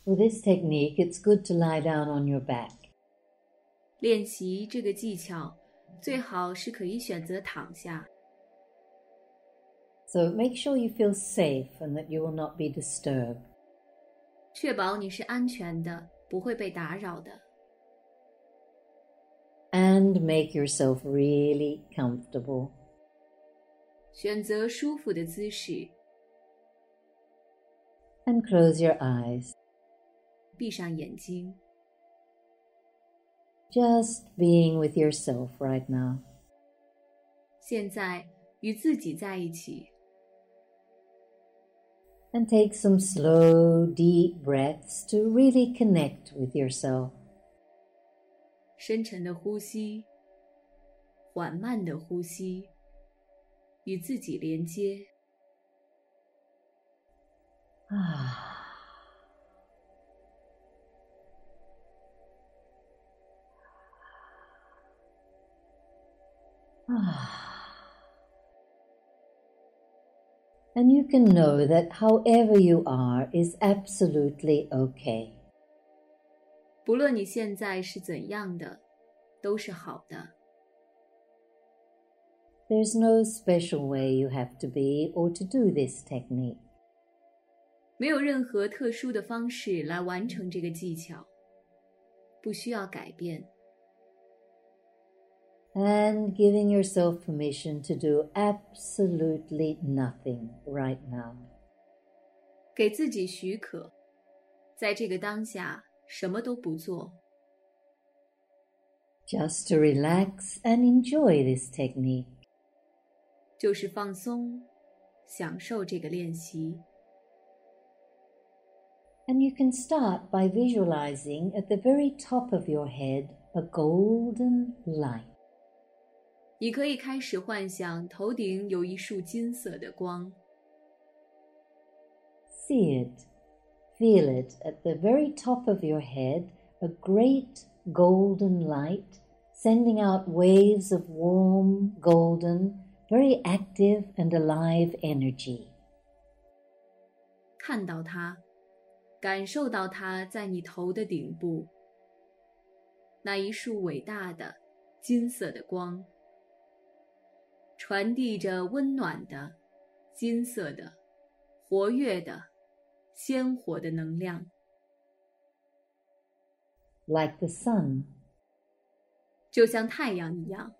For this technique, it's good to lie down on your back. 练习这个技巧，最好是可以选择躺下。 So make sure you feel safe and that you will not be disturbed. 确保你是安全的，不会被打扰的。 And make yourself really comfortable. 选择舒服的姿势。 And close your eyes. 闭上眼睛。 Just being with yourself right now. 现在与自己在一起。 And take some slow, deep breaths to really connect with yourself. 深沉的呼吸，缓慢的呼吸，与自己连接。 And you can know that however you are is absolutely okay. 不论你现在是怎样的，都是好的。 There's no special way you have to be or to do this technique. 没有任何特殊的方式来完成这个技巧，不需要改变。 And giving yourself permission to do absolutely nothing right now. 给自己许可，在这个当下什么都不做。 Just to relax and enjoy this technique. 就是放松，享受这个练习。 And you can start by visualizing at the very top of your head a golden light. 你可以开始幻想头顶有一束金色的光。 See it, feel it at the very top of your head, a great golden light, sending out waves of warm, golden, very active and alive energy. 看到它，感受到它在你头的顶部，那一束伟大的金色的光，传递着温暖的、金色的、活跃的、鲜活的能量。 Like the sun. 就像太阳一样。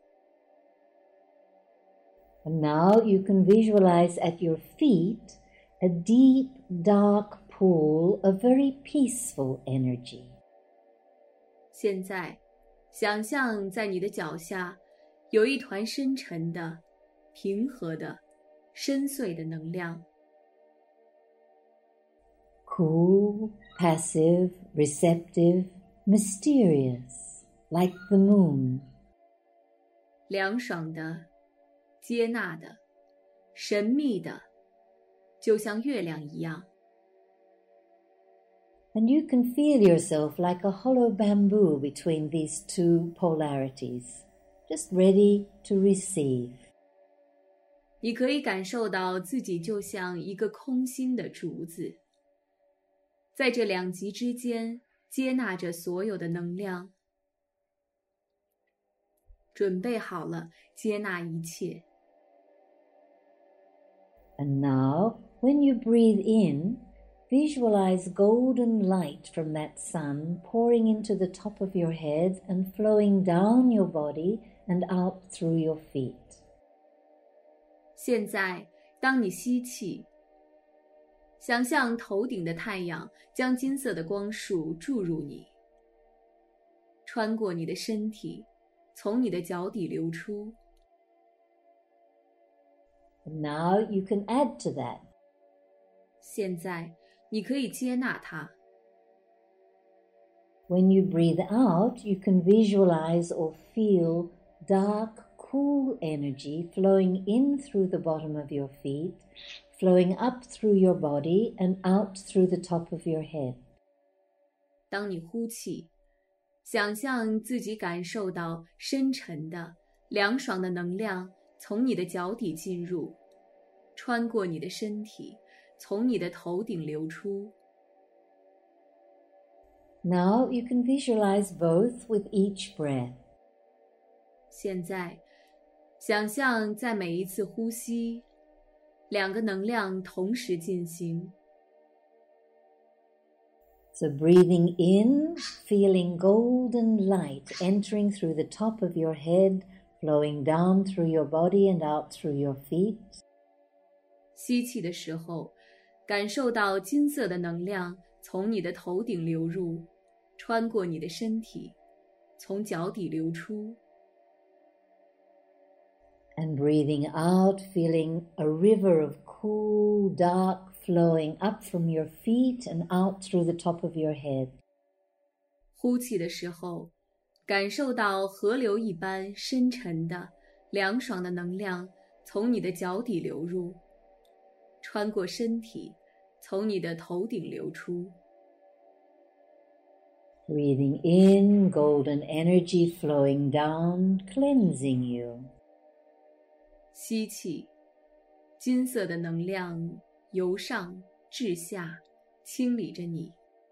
And now you can visualize at your feet a deep, dark pool of very peaceful energy. 现在，想象在你的脚下有一团深沉的、平和的、深邃的能量。 Cool, passive, receptive, mysterious, like the moon. 凉爽的、接纳的、神秘的，就像月亮一样。 And you can feel yourself like a hollow bamboo between these two polarities, just ready to receive. 你可以感受到自己就像一个空心的竹子，在这两极之间接纳着所有的能量，准备好了接纳一切。 And now, when you breathe in, visualize golden light from that sun pouring into the top of your head and flowing down your body and out through your feet. 现在，当你吸气，想象头顶的太阳将金色的光束注入你，穿过你的身体，从你的脚底流出。 And now you can add to that. 现在，你可以接纳它。 When you breathe out, you can visualize or feel dark, cool energy flowing in through the bottom of your feet, flowing up through your body and out through the top of your head. 当你呼气，想象自己感受到深沉的、凉爽的能量从你的脚底进入，穿过你的身体，从你的头顶流出。 Now you can visualize both with each breath. 现在，想象在每一次呼吸，两个能量同时进行。 So breathing in, feeling golden light entering through the top of your head, flowing down through your body and out through your feet. 吸气的时候，感受到金色的能量从你的头顶流入，穿过你的身体，从脚底流出。 And breathing out, feeling a river of cool, dark flowing up from your feet and out through the top of your head. 呼气的时候，感受到河流一般深沉的、凉爽的能量从你的脚底流入，穿过身体，从你的头顶流出。 Breathing in, golden energy flowing down, cleansing you. 吸气，金色的能量由上至下，清理着你。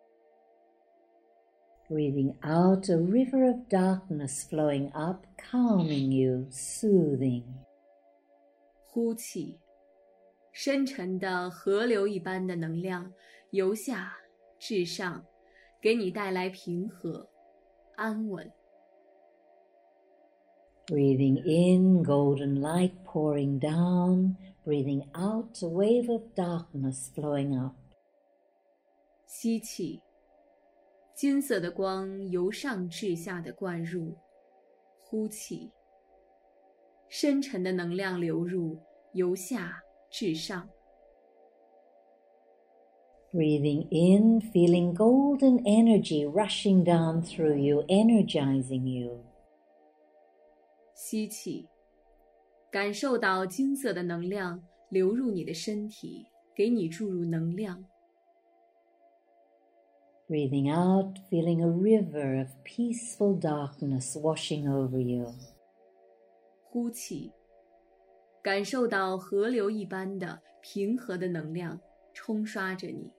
Breathing out, a river of darkness flowing up, calming you, soothing. 呼气，深沉的河流一般的能量由下至上，给你带来平和、安稳。 Breathing in, golden light pouring down. Breathing out, a wave of darkness flowing up. 吸气，金色的光由上至下的灌入。呼气，深沉的能量流入，由下至上。 Breathing in, feeling golden energy rushing down through you, energizing you. 吸气，感受到金色的能量流入你的身体，给你注入能量。 Breathing out, feeling a river of peaceful darkness washing over you. 呼气，感受到河流一般的平和的能量冲刷着你。